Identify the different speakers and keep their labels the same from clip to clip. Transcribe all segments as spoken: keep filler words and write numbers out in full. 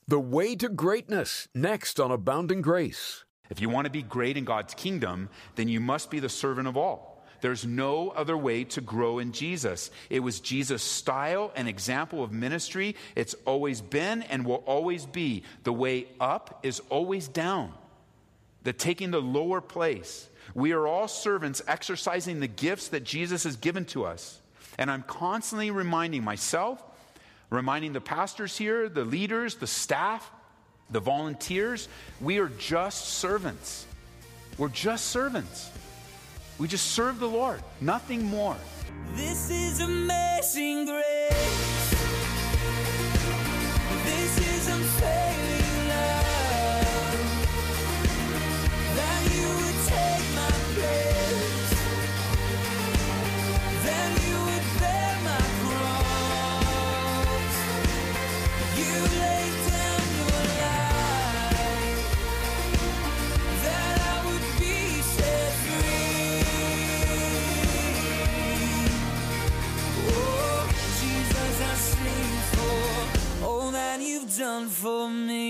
Speaker 1: The Way to Greatness, next on Abounding Grace.
Speaker 2: If you want to be great in God's kingdom, then you must be the servant of all. There's no other way to grow in Jesus. It was Jesus' style and example of ministry. It's always been and will always be. The way up is always down. The taking the lower place. We are all servants exercising the gifts that Jesus has given to us. And I'm constantly reminding myself, reminding the pastors here, the leaders, the staff, the volunteers, we are just servants. We're just servants. We just serve the Lord, nothing more.
Speaker 3: This is amazing grace. This is unfailing love. That you would take my place. That you would bear my cross. You laid down your life. That I would be set free. Oh, Jesus, I sing for all that you've done for me.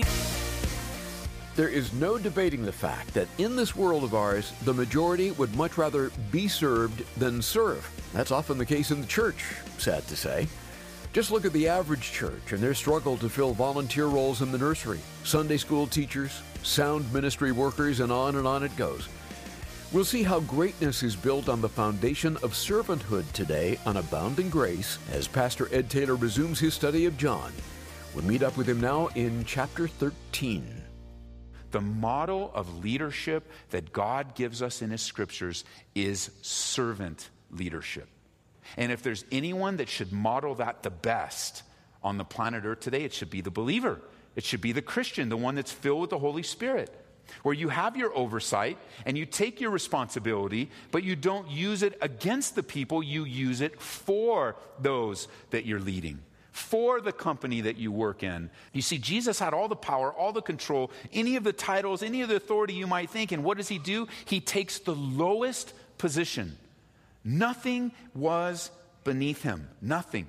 Speaker 1: There is no debating the fact that in this world of ours, the majority would much rather be served than serve. That's often the case in the church, sad to say. Just look at the average church and their struggle to fill volunteer roles in the nursery, Sunday school teachers, sound ministry workers, and on and on it goes. We'll see how greatness is built on the foundation of servanthood today on Abounding Grace as Pastor Ed Taylor resumes his study of John. We'll meet up with him now in chapter thirteen.
Speaker 2: The model of leadership that God gives us in His scriptures is servant leadership. And if there's anyone that should model that the best on the planet Earth today, it should be the believer. It should be the Christian, the one that's filled with the Holy Spirit, where you have your oversight and you take your responsibility, but you don't use it against the people, you use it for those that you're leading, for the company that you work in. You see, Jesus had all the power, all the control, any of the titles, any of the authority you might think. And what does He do? He takes the lowest position. Nothing was beneath Him. Nothing.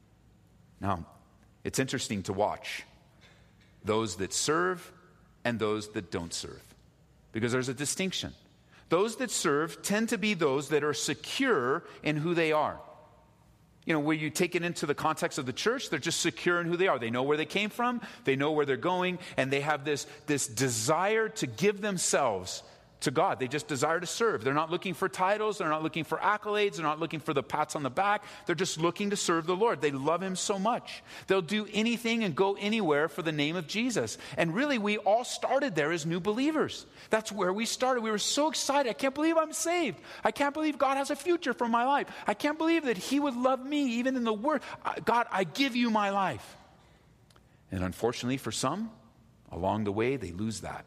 Speaker 2: Now, it's interesting to watch those that serve and those that don't serve, because there's a distinction. Those that serve tend to be those that are secure in who they are. You know, where you take it into the context of the church, they're just secure in who they are. They know where they came from, they know where they're going, and they have this, this desire to give themselves to God. They just desire to serve. They're not looking for titles, they're not looking for accolades, they're not looking for the pats on the back. They're just looking to serve the Lord. They love Him so much. They'll do anything and go anywhere for the name of Jesus. And really, we all started there as new believers. That's where we started. We were so excited. I can't believe I'm saved. I can't believe God has a future for my life. I can't believe that He would love me even in the worst. God, I give you my life. And unfortunately for some, along the way, they lose that.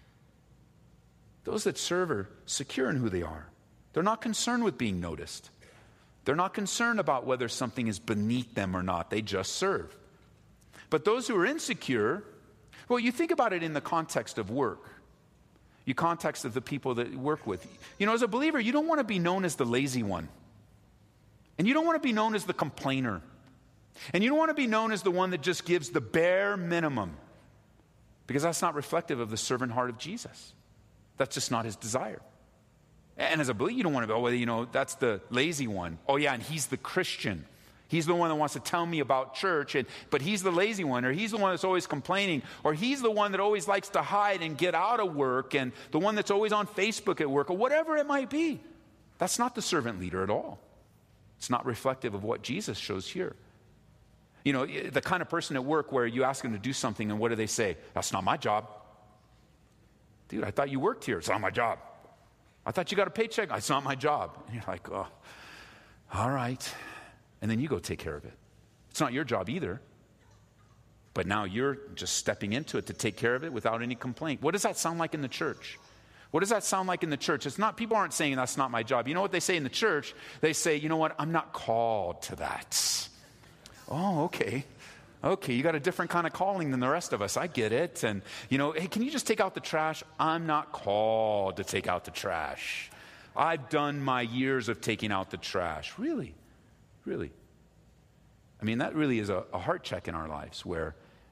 Speaker 2: Those that serve are secure in who they are. They're not concerned with being noticed. They're not concerned about whether something is beneath them or not. They just serve. But those who are insecure, well, you think about it in the context of work. You context of the people that you work with. You know, as a believer, you don't want to be known as the lazy one. And you don't want to be known as the complainer. And you don't want to be known as the one that just gives the bare minimum. Because that's not reflective of the servant heart of Jesus. That's just not His desire. And as a believer, you don't want to go, well, you know, that's the lazy one. Oh yeah, and he's the Christian. He's the one that wants to tell me about church, and but he's the lazy one, or he's the one that's always complaining, or he's the one that always likes to hide and get out of work, and the one that's always on Facebook at work, or whatever it might be. That's not the servant leader at all. It's not reflective of what Jesus shows here. You know, the kind of person at work where you ask them to do something, and what do they say? That's not my job. Dude, I thought you worked here. It's not my job. I thought you got a paycheck. It's not my job. And you're like, oh, all right. And then you go take care of it. It's not your job either. But now you're just stepping into it to take care of it without any complaint. What does that sound like in the church? What does that sound like in the church? It's not, people aren't saying that's not my job. You know what they say in the church? They say, you know what? I'm not called to that. Oh, okay. Okay, you got a different kind of calling than the rest of us. I get it. And, you know, hey, can you just take out the trash? I'm not called to take out the trash. I've done my years of taking out the trash. Really? Really? I mean, that really is a, a heart check in our lives where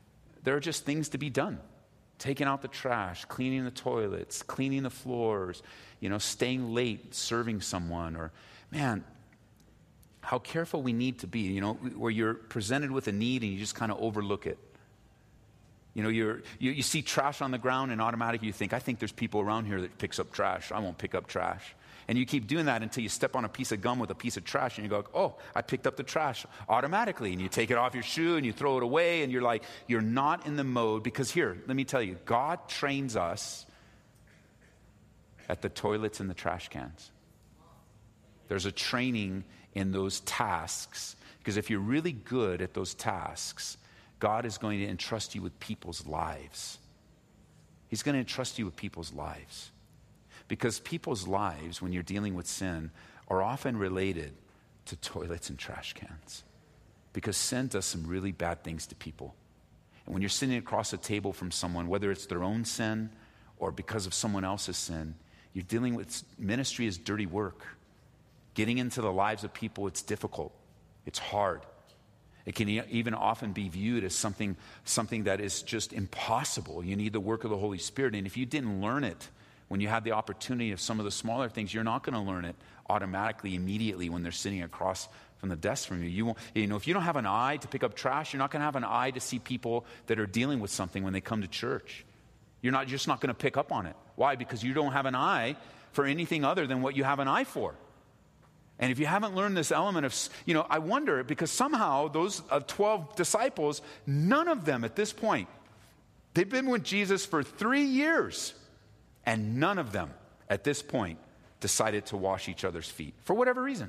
Speaker 2: there are just things to be done. Taking out the trash, cleaning the toilets, cleaning the floors, you know, staying late, serving someone. Or, man, how careful we need to be, you know, where you're presented with a need and you just kind of overlook it. You know, you're, you, you see trash on the ground and automatically you think, I think there's people around here that picks up trash. I won't pick up trash. And you keep doing that until you step on a piece of gum with a piece of trash and you go, oh, I picked up the trash automatically. And you take it off your shoe and you throw it away and you're like, you're not in the mode. Because here, let me tell you, God trains us at the toilets and the trash cans. There's a training in those tasks. Because if you're really good at those tasks, God is going to entrust you with people's lives. He's going to entrust you with people's lives. Because people's lives, when you're dealing with sin, are often related to toilets and trash cans. Because sin does some really bad things to people. And when you're sitting across a table from someone, whether it's their own sin or because of someone else's sin, you're dealing with ministry is dirty work. Getting into the lives of people, it's difficult. It's hard. It can even often be viewed as something, something that is just impossible. You need the work of the Holy Spirit. And if you didn't learn it when you had the opportunity of some of the smaller things, you're not going to learn it automatically, immediately when they're sitting across from the desk from you. You won't, you know, if you don't have an eye to pick up trash, you're not going to have an eye to see people that are dealing with something when they come to church. You're not just not going to pick up on it. Why? Because you don't have an eye for anything other than what you have an eye for. And if you haven't learned this element of, you know, I wonder, because somehow those uh, twelve disciples, none of them at this point, they've been with Jesus for three years. And none of them, at this point, decided to wash each other's feet, for whatever reason.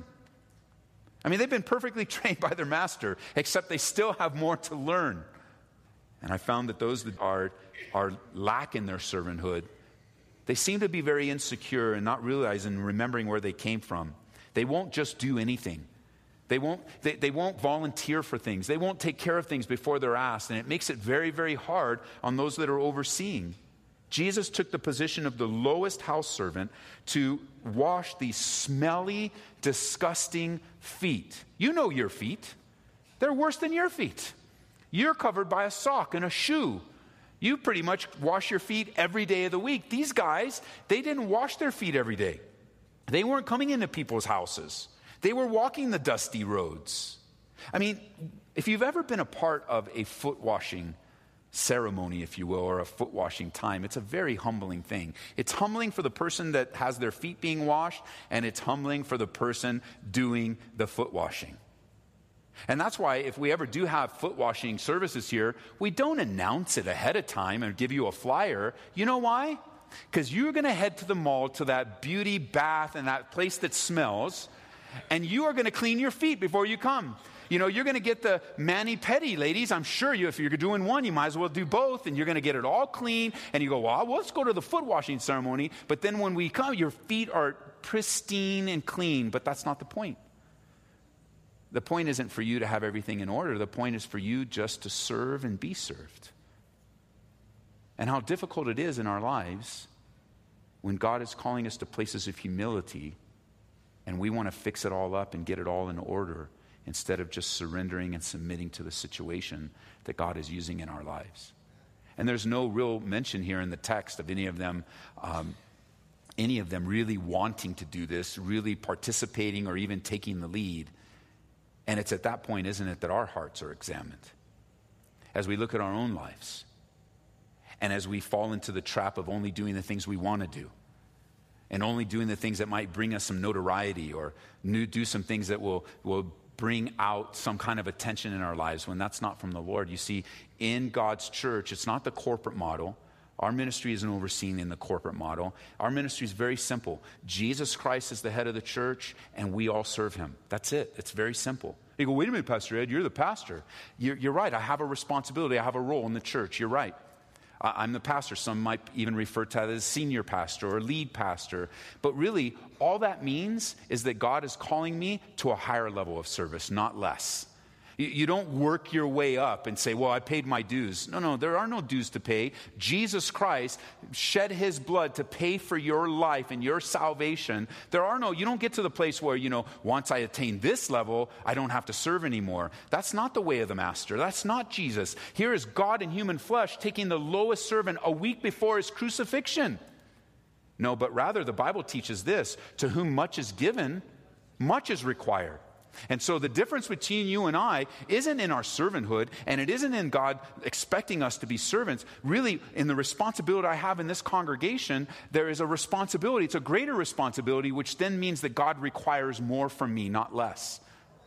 Speaker 2: I mean, they've been perfectly trained by their master, except they still have more to learn. And I found that those that are, are lacking their servanthood, they seem to be very insecure and not realizing, remembering where they came from. They won't just do anything. They won't, they, they won't volunteer for things. They won't take care of things before they're asked. And it makes it very, very hard on those that are overseeing. Jesus took the position of the lowest house servant to wash these smelly, disgusting feet. You know your feet. They're worse than your feet. You're covered by a sock and a shoe. You pretty much wash your feet every day of the week. These guys, they didn't wash their feet every day. They weren't coming into people's houses. They were walking the dusty roads. I mean, if you've ever been a part of a foot washing ceremony, if you will, or a foot washing time, it's a very humbling thing. It's humbling for the person that has their feet being washed, and it's humbling for the person doing the foot washing. And that's why if we ever do have foot washing services here, we don't announce it ahead of time and give you a flyer. You know why? Because you're going to head to the mall, to that beauty bath and that place that smells, and you are going to clean your feet before you come. You know, you're going to get the mani-pedi, ladies. I'm sure you, if you're doing one, you might as well do both. And you're going to get it all clean. And you go, well, let's go to the foot washing ceremony. But then when we come, your feet are pristine and clean. But that's not the point. The point isn't for you to have everything in order. The point is for you just to serve and be served. And how difficult it is in our lives when God is calling us to places of humility and we want to fix it all up and get it all in order, instead of just surrendering and submitting to the situation that God is using in our lives. And there's no real mention here in the text of any of them, um, any of them really wanting to do this, really participating or even taking the lead. And it's at that point, isn't it, that our hearts are examined. As we look at our own lives, and as we fall into the trap of only doing the things we want to do, and only doing the things that might bring us some notoriety, or new, do some things that will will bring out some kind of attention in our lives, when that's not from the Lord. You see, in God's church, it's not the corporate model. Our ministry isn't overseen in the corporate model. Our ministry is very simple. Jesus Christ is the head of the church, and we all serve him. That's it. It's very simple. You go, wait a minute, Pastor Ed, you're the pastor. You're, you're right. I have a responsibility. I have a role in the church. You're right. I'm the pastor. Some might even refer to that as senior pastor or lead pastor. But really, all that means is that God is calling me to a higher level of service, not less. You, you don't work your way up and say, well, I paid my dues. No, no, there are no dues to pay. Jesus Christ shed his blood to pay for your life and your salvation. There are no, you don't get to the place where, you know, once I attain this level, I don't have to serve anymore. That's not the way of the master. That's not Jesus. Here is God in human flesh taking the lowest servant a week before his crucifixion. No, but rather the Bible teaches this: to whom much is given, much is required. And so the difference between you and I isn't in our servanthood, and it isn't in God expecting us to be servants. Really, in the responsibility I have in this congregation, there is a responsibility. It's a greater responsibility, which then means that God requires more from me, not less.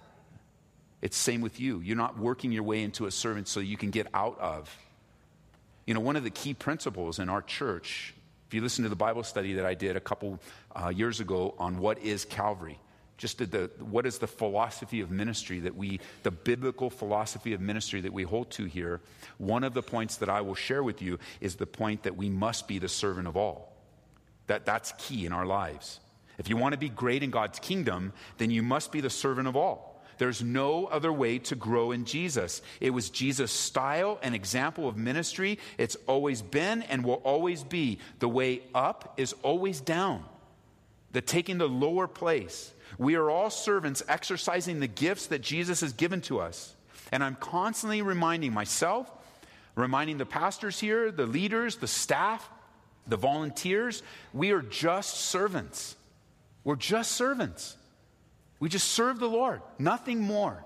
Speaker 2: It's same with you. You're not working your way into a servant so you can get out of. You know, one of the key principles in our church, if you listen to the Bible study that I did a couple uh, years ago on what is Calvary, just the, the, what is the philosophy of ministry that we, the biblical philosophy of ministry that we hold to here, one of the points that I will share with you is the point that we must be the servant of all. That, that's key in our lives. If you want to be great in God's kingdom, then you must be the servant of all. There's no other way to grow in Jesus. It was Jesus' style and example of ministry. It's always been and will always be. The way up is always down. The taking the lower place. We are all servants exercising the gifts that Jesus has given to us. And I'm constantly reminding myself, reminding the pastors here, the leaders, the staff, the volunteers, we are just servants. We're just servants. We just serve the Lord, nothing more.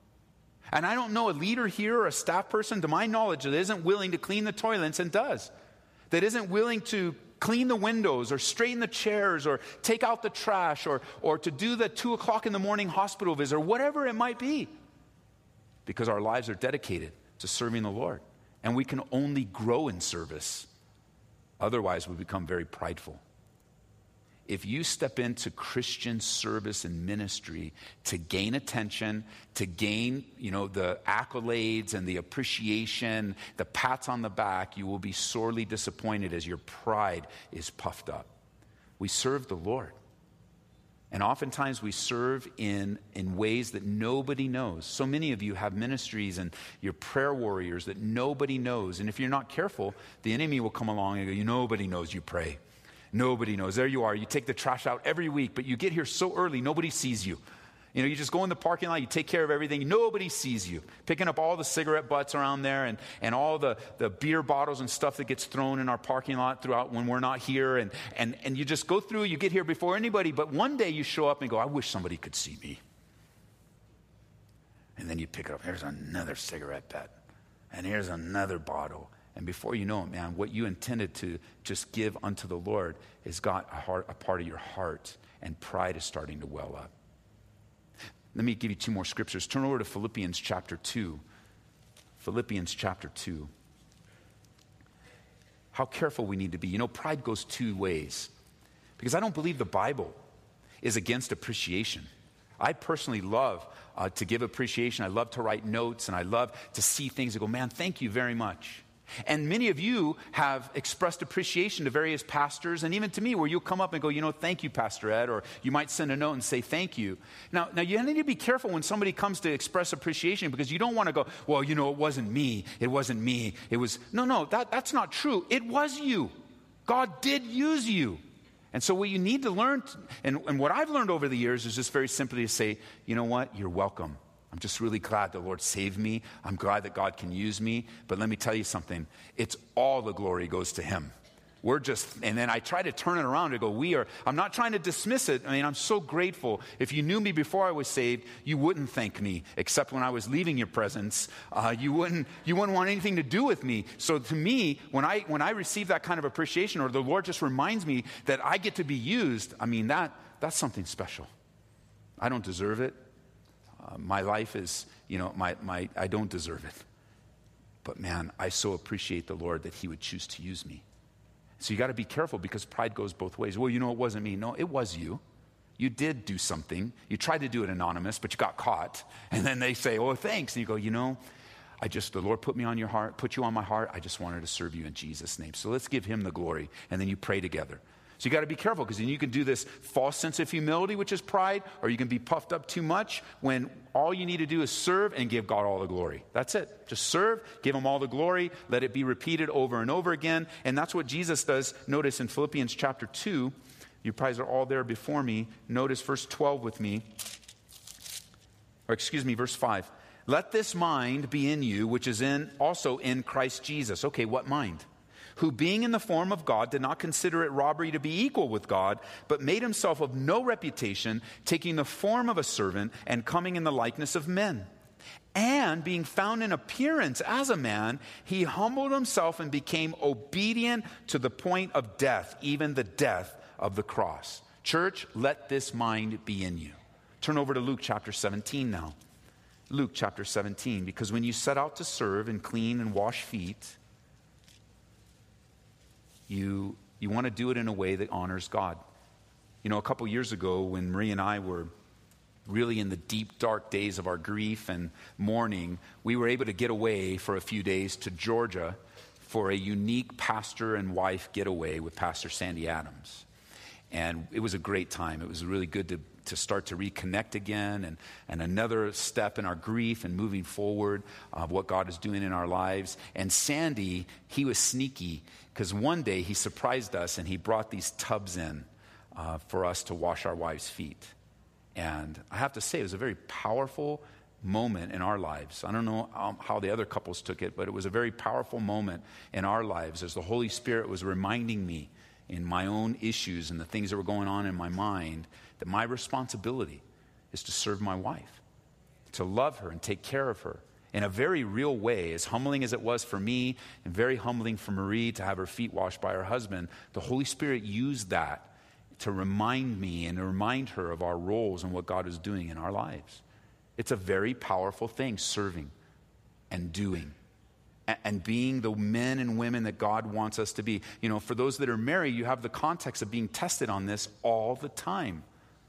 Speaker 2: And I don't know a leader here or a staff person, to my knowledge, that isn't willing to clean the toilets and does. That isn't willing to clean the windows or straighten the chairs or take out the trash or, or to do the two o'clock in the morning hospital visit or whatever it might be. Because our lives are dedicated to serving the Lord. And we can only grow in service. Otherwise, we become very prideful. If you step into Christian service and ministry to gain attention, to gain, you know, the accolades and the appreciation, the pats on the back, you will be sorely disappointed as your pride is puffed up. We serve the Lord. And oftentimes we serve in, in ways that nobody knows. So many of you have ministries and you're prayer warriors that nobody knows. And if you're not careful, the enemy will come along and go, you nobody knows you pray. Nobody knows. There you are. You take the trash out every week, but you get here so early, nobody sees you. You know, you just go in the parking lot, you take care of everything, nobody sees you. Picking up all the cigarette butts around there and, and all the, the beer bottles and stuff that gets thrown in our parking lot throughout when we're not here. And, and, and you just go through, you get here before anybody, but one day you show up and go, I wish somebody could see me. And then you pick it up, here's another cigarette butt. And here's another bottle. And before you know it, man, what you intended to just give unto the Lord has got a, heart, a part of your heart, and pride is starting to well up. Let me give you two more scriptures. Turn over to Philippians chapter two. Philippians chapter two. How careful we need to be. You know, pride goes two ways. Because I don't believe the Bible is against appreciation. I personally love uh, to give appreciation. I love to write notes, and I love to see things and go, man, thank you very much. And many of you have expressed appreciation to various pastors and even to me, where you'll come up and go, you know, thank you, Pastor Ed, or you might send a note and say thank you. Now, now you need to be careful when somebody comes to express appreciation, because you don't want to go, well, you know, it wasn't me. It wasn't me. It was, no, no, that, that's not true. It was you. God did use you. And so what you need to learn, and, and what I've learned over the years is just very simply to say, you know what, you're welcome. I'm just really glad the Lord saved me. I'm glad that God can use me. But let me tell you something. It's all the glory goes to him. We're just, and then I try to turn it around and go, we are, I'm not trying to dismiss it. I mean, I'm so grateful. If you knew me before I was saved, you wouldn't thank me, except when I was leaving your presence. Uh, you wouldn't, you wouldn't want anything to do with me. So to me, when I, when I receive that kind of appreciation, or the Lord just reminds me that I get to be used, I mean, that, that's something special. I don't deserve it. Uh, my life is, you know, my, my, I don't deserve it. But man, I so appreciate the Lord that he would choose to use me. So you got to be careful, because pride goes both ways. Well, you know, it wasn't me. No, it was you. You did do something. You tried to do it anonymous, but you got caught. And then they say, oh, thanks. And you go, you know, I just, the Lord put me on your heart, put you on my heart. I just wanted to serve you in Jesus' name. So let's give him the glory. And then you pray together. So you got to be careful, because then you can do this false sense of humility, which is pride, or you can be puffed up too much when all you need to do is serve and give God all the glory. That's it. Just serve, give him all the glory, let it be repeated over and over again. And that's what Jesus does. Notice in Philippians chapter two, you guys are all there before me. Notice verse twelve with me. Or excuse me, verse five. Let this mind be in you, which is in also in Christ Jesus. Okay, what mind? Who being in the form of God did not consider it robbery to be equal with God, but made himself of no reputation, taking the form of a servant and coming in the likeness of men. And being found in appearance as a man, he humbled himself and became obedient to the point of death, even the death of the cross. Church, let this mind be in you. Turn over to Luke chapter seventeen now. Luke chapter seventeen, because when you set out to serve and clean and wash feet, you you want to do it in a way that honors God. You know, a couple years ago when Marie and I were really in the deep, dark days of our grief and mourning, we were able to get away for a few days to Georgia for a unique pastor and wife getaway with Pastor Sandy Adams. And it was a great time. It was really good to to start to reconnect again, and, and another step in our grief and moving forward of what God is doing in our lives. And Sandy, he was sneaky, because one day he surprised us and he brought these tubs in uh, for us to wash our wives' feet. And I have to say, it was a very powerful moment in our lives. I don't know um, how the other couples took it, but it was a very powerful moment in our lives as the Holy Spirit was reminding me in my own issues and the things that were going on in my mind, that my responsibility is to serve my wife, to love her and take care of her in a very real way. As humbling as it was for me and very humbling for Marie to have her feet washed by her husband, the Holy Spirit used that to remind me and to remind her of our roles and what God is doing in our lives. It's a very powerful thing, serving and doing and being the men and women that God wants us to be. You know, for those that are married, you have the context of being tested on this all the time.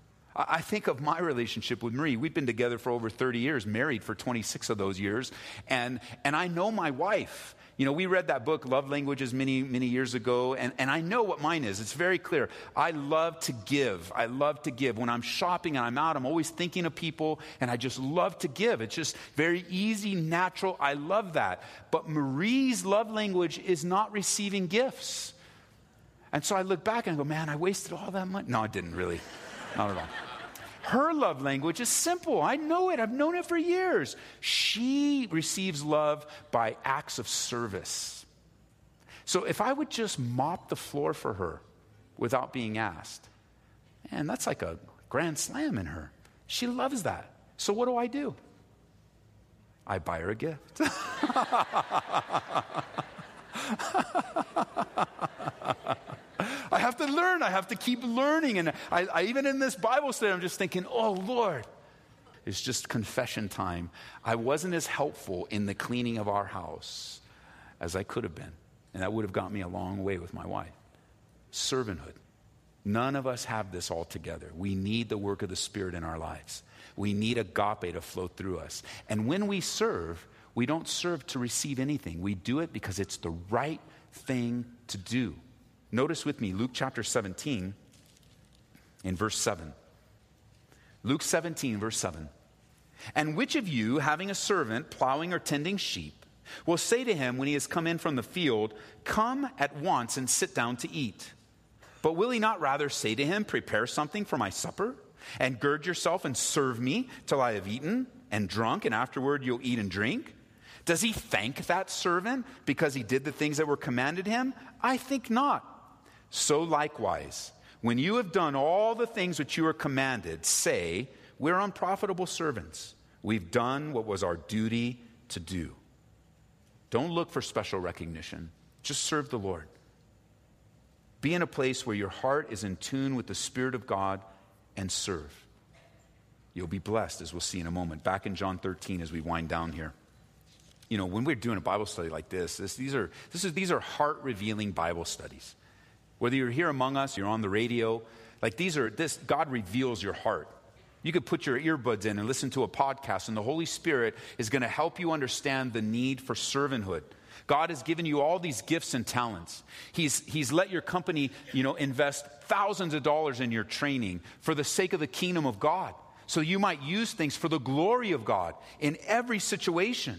Speaker 2: I think of my relationship with Marie. We've been together for over thirty years, married for twenty-six of those years. And and I know my wife. You know, we read that book, Love Languages, many, many years ago. And, and I know what mine is. It's very clear. I love to give. I love to give. When I'm shopping and I'm out, I'm always thinking of people. And I just love to give. It's just very easy, natural. I love that. But Marie's love language is not receiving gifts. And so I look back and I go, man, I wasted all that money. No, I didn't really. Not at all. Her love language is simple. I know it. I've known it for years. She receives love by acts of service. So if I would just mop the floor for her without being asked, man, that's like a grand slam in her. She loves that. So what do I do? I buy her a gift. I have to learn. I have to keep learning. And I, I even in this Bible study, I'm just thinking, oh, Lord, it's just confession time. I wasn't as helpful in the cleaning of our house as I could have been. And that would have got me a long way with my wife. Servanthood. None of us have this all together. We need the work of the Spirit in our lives. We need agape to flow through us. And when we serve, we don't serve to receive anything. We do it because it's the right thing to do. Notice with me Luke chapter seventeen in verse seven. Luke seventeen, verse seven. And which of you, having a servant plowing or tending sheep, will say to him when he has come in from the field, come at once and sit down to eat? But will he not rather say to him, prepare something for my supper, and gird yourself and serve me till I have eaten and drunk, and afterward you'll eat and drink? Does he thank that servant because he did the things that were commanded him? I think not. So likewise, when you have done all the things which you are commanded, say, we're unprofitable servants. We've done what was our duty to do. Don't look for special recognition. Just serve the Lord. Be in a place where your heart is in tune with the Spirit of God and serve. You'll be blessed, as we'll see in a moment. Back in John thirteen as we wind down here. You know, when we're doing a Bible study like this, this these are this is these are heart-revealing Bible studies. Whether you're here among us, you're on the radio, like these are, this, God reveals your heart. You could put your earbuds in and listen to a podcast, and the Holy Spirit is going to help you understand the need for servanthood. God has given you all these gifts and talents. He's, he's let your company, you know, invest thousands of dollars in your training for the sake of the kingdom of God. So you might use things for the glory of God in every situation.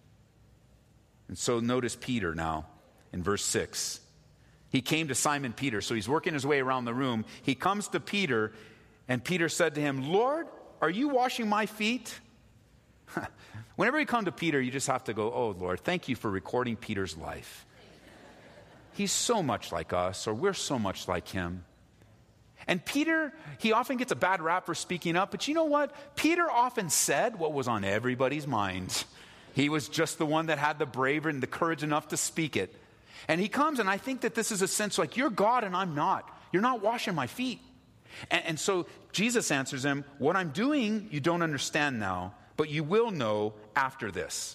Speaker 2: And so notice Peter now in verse six. He came to Simon Peter. So he's working his way around the room. He comes to Peter, and Peter said to him, Lord, are you washing my feet? Whenever you come to Peter, you just have to go, oh, Lord, thank you for recording Peter's life. He's so much like us, or we're so much like him. And Peter, he often gets a bad rap for speaking up, but you know what? Peter often said what was on everybody's mind. He was just the one that had the bravery and the courage enough to speak it. And he comes, and I think that this is a sense like, you're God and I'm not. You're not washing my feet. And, and so Jesus answers him, what I'm doing you don't understand now, but you will know after this.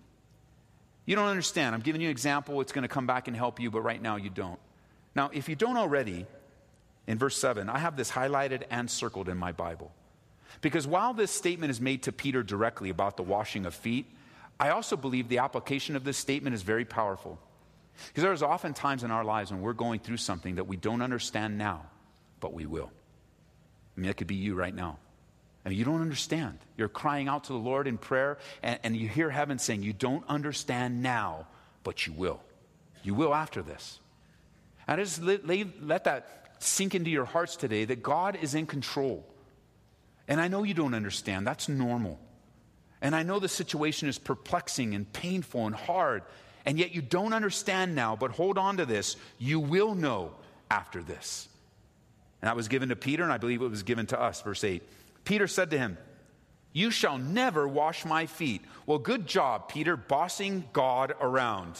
Speaker 2: You don't understand. I'm giving you an example. It's going to come back and help you, but right now you don't. Now, if you don't already, in verse seven, I have this highlighted and circled in my Bible. Because while this statement is made to Peter directly about the washing of feet, I also believe the application of this statement is very powerful. Because there's often times in our lives when we're going through something that we don't understand now, but we will. I mean, that could be you right now. I mean, you don't understand. You're crying out to the Lord in prayer, and, and you hear heaven saying, you don't understand now, but you will. You will after this. And just let, let that sink into your hearts today, that God is in control. And I know you don't understand. That's normal. And I know the situation is perplexing and painful and hard, and yet you don't understand now, but hold on to this. You will know after this. And that was given to Peter, and I believe it was given to us. Verse eight. Peter said to him, you shall never wash my feet. Well, good job, Peter, bossing God around.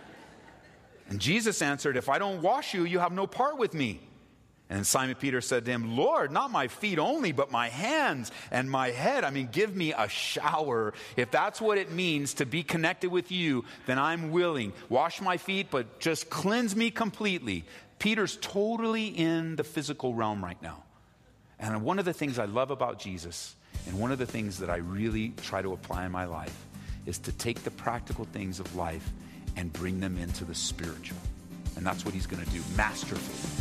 Speaker 2: And Jesus answered, if I don't wash you, you have no part with me. And Simon Peter said to him, Lord, not my feet only, but my hands and my head. I mean, give me a shower. If that's what it means to be connected with you, then I'm willing. Wash my feet, but just cleanse me completely. Peter's totally in the physical realm right now. And one of the things I love about Jesus, and one of the things that I really try to apply in my life, is to take the practical things of life and bring them into the spiritual. And that's what he's going to do masterfully.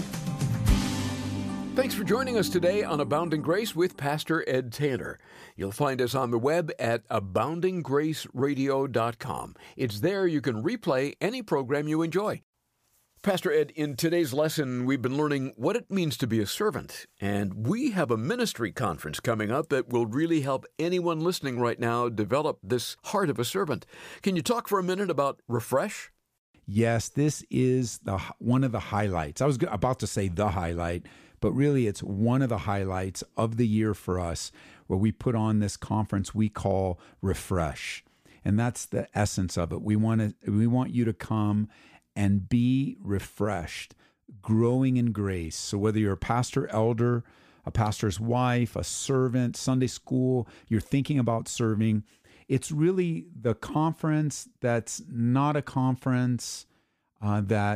Speaker 1: Thanks for joining us today on Abounding Grace with Pastor Ed Taylor. You'll find us on the web at abounding grace radio dot com. It's there you can replay any program you enjoy. Pastor Ed, in today's lesson, we've been learning what it means to be a servant, and we have a ministry conference coming up that will really help anyone listening right now develop this heart of a servant. Can you talk for a minute about Refresh?
Speaker 4: Yes, this is the one of the highlights. I was about to say the highlight, but really it's one of the highlights of the year for us, where we put on this conference we call Refresh. And that's the essence of it. We want to, we want you to come and be refreshed, growing in grace. So whether you're a pastor, elder, a pastor's wife, a servant, Sunday school, you're thinking about serving, it's really the conference that's not a conference uh, that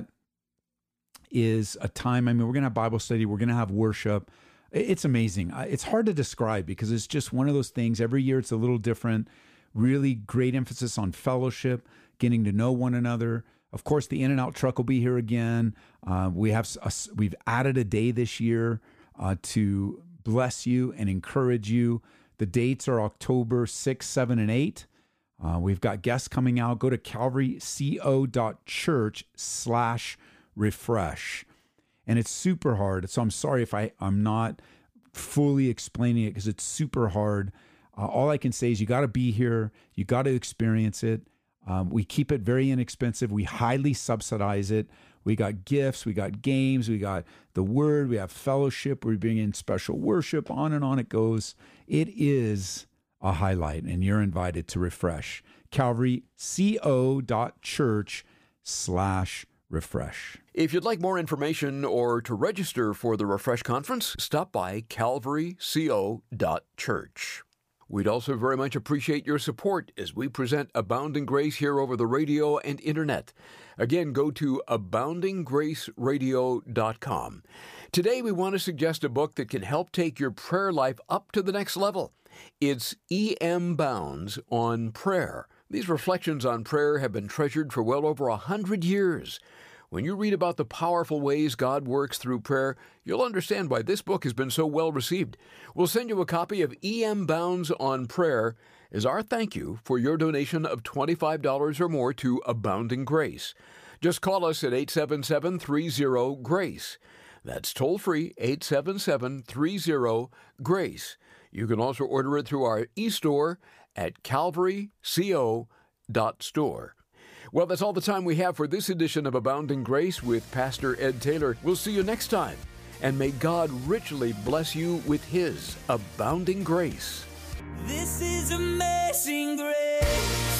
Speaker 4: is a time. I mean, we're going to have Bible study. We're going to have worship. It's amazing. It's hard to describe because it's just one of those things. Every year it's a little different. Really great emphasis on fellowship, getting to know one another. Of course, the In-N-Out truck will be here again. Uh, we have a, we've added a day this year uh, to bless you and encourage you. The dates are October sixth, seven, and eight. Uh, we've got guests coming out. Go to calvaryco.church slash refresh. And it's super hard. So I'm sorry if I, I'm not fully explaining it because it's super hard. Uh, all I can say is you got to be here. You got to experience it. Um, we keep it very inexpensive. We highly subsidize it. We got gifts. We got games. We got the word. We have fellowship. We bring in special worship. On and on it goes. It is a highlight, and you're invited to refresh. calvaryco.church slash refresh.
Speaker 1: If you'd like more information or to register for the Refresh Conference, stop by calvary co dot church. We'd also very much appreciate your support as we present Abounding Grace here over the radio and internet. Again, go to abounding grace radio dot com. Today, we want to suggest a book that can help take your prayer life up to the next level. It's E M Bounds on Prayer These reflections on prayer have been treasured for well over a hundred years. When you read about the powerful ways God works through prayer, you'll understand why this book has been so well received. We'll send you a copy of E M. Bounds on Prayer as our thank you for your donation of twenty-five dollars or more to Abounding Grace. Just call us at eight seven seven, three zero, GRACE. That's toll-free, eight seven seven, three zero, GRACE. You can also order it through our e-store at calvary co dot store. Well, that's all the time we have for this edition of Abounding Grace with Pastor Ed Taylor. We'll see you next time, and may God richly bless you with His abounding grace.
Speaker 3: This is amazing grace.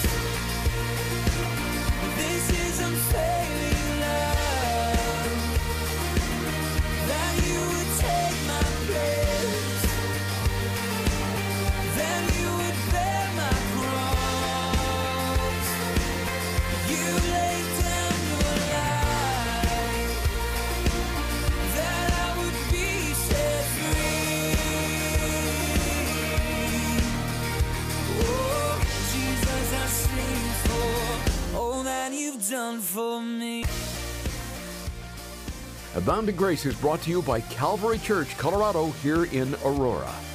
Speaker 3: This is unfailing love. That you would take my place. That you would bear my cross. You laid down your life. That I would be set free. Oh, Jesus, I sing for all that you've done for me.
Speaker 1: Abounding Grace is brought to you by Calvary Church, Colorado, here in Aurora.